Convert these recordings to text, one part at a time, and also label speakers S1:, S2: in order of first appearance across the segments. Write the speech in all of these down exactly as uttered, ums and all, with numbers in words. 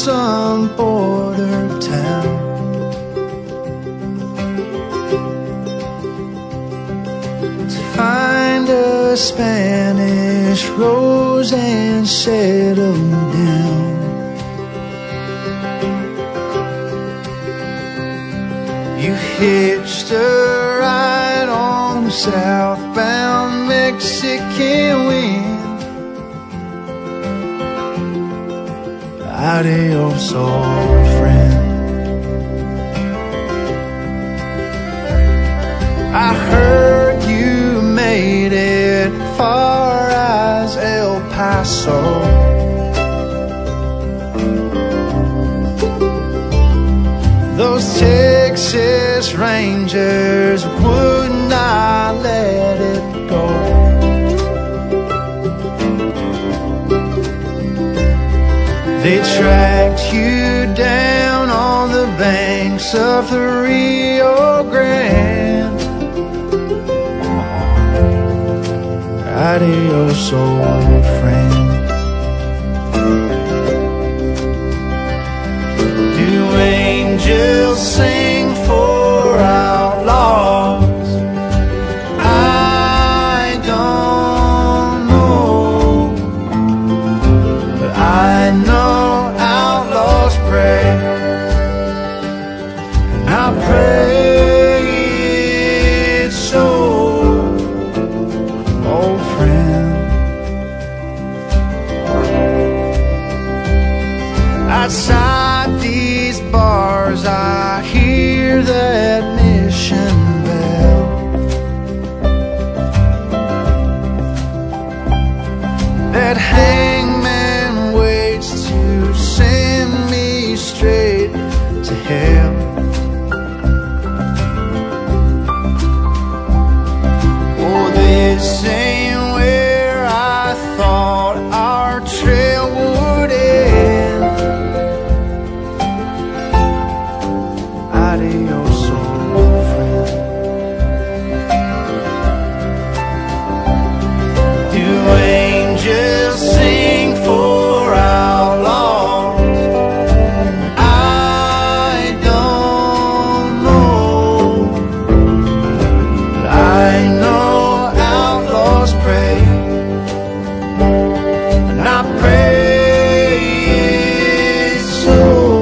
S1: some border town. To find a Spanish rose and settle down. You hitched a ride on the southbound Mexican wind. Adios, old friend. I heard you made it far as El Paso. Those Texas Rangers would not let it go. They tracked you down on the banks of the Rio Grande. Adios, old friend. Do angels sing for outlaws? I don't know, but I know outlaws pray, and I pray it's so, old friend. Outside these bars I hear that mission bell. That hangman waits to send me straight to hell. Oh, this ain't where I thought our trail would end. Adios, old friend. Do angels sing for outlaws? I don't know, but I know outlaws pray, and I pray it's so,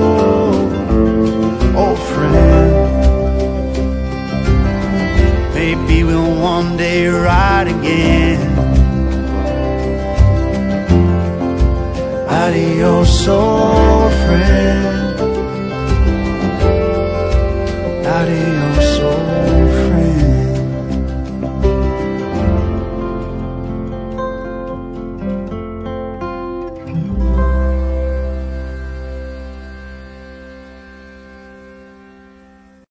S1: old friend. Maybe we'll one day ride again. Adios, old friend.